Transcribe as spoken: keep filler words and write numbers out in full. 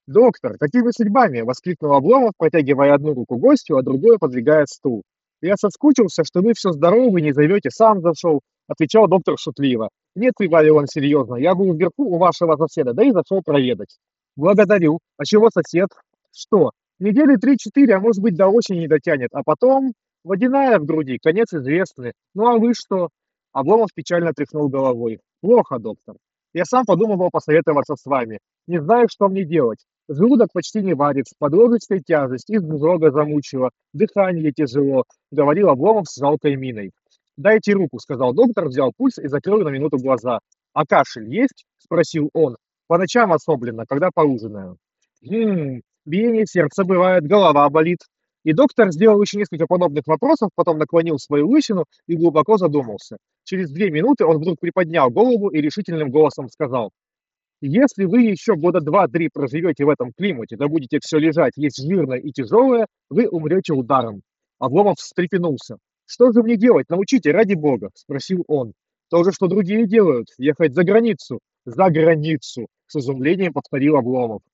«Доктор, какими судьбами?» — воскликнул Обломов, протягивая одну руку гостю, а другой подвигая стул. «Я соскучился, что вы все здоровы, не зовете, сам зашел», — отвечал доктор шутливо. «Нет», — прибавил он серьезно, — «я был вверху у вашего соседа, да и зашел проведать». «Благодарю. А чего сосед?» «Что? Недели три-четыре, а может быть, до осени не дотянет, а потом водяная в груди, конец известный. Ну а вы что?» Обломов печально тряхнул головой. «Плохо, доктор. Я сам подумывал посоветоваться с вами. Не знаю, что мне делать. Желудок почти не варится, подложечная тяжесть, изжога замучила, дыхание тяжело», — говорил Обломов с жалкой миной. «Дайте руку», — сказал доктор, взял пульс и закрыл на минуту глаза. «А кашель есть?» — спросил он. «По ночам особенно, когда поужинаю». «Хм, биение сердца бывает, голова болит». И доктор сделал еще несколько подобных вопросов, потом наклонил свою лысину и глубоко задумался. Через две минуты он вдруг приподнял голову и решительным голосом сказал: «Если вы еще года два-три проживете в этом климате, да будете все лежать, есть жирное и тяжелое, вы умрете ударом». Обломов встрепенулся. «Что же мне делать? Научите, ради бога!» — спросил он. «То же, что другие делают, ехать за границу». «За границу!» — с изумлением повторил Обломов.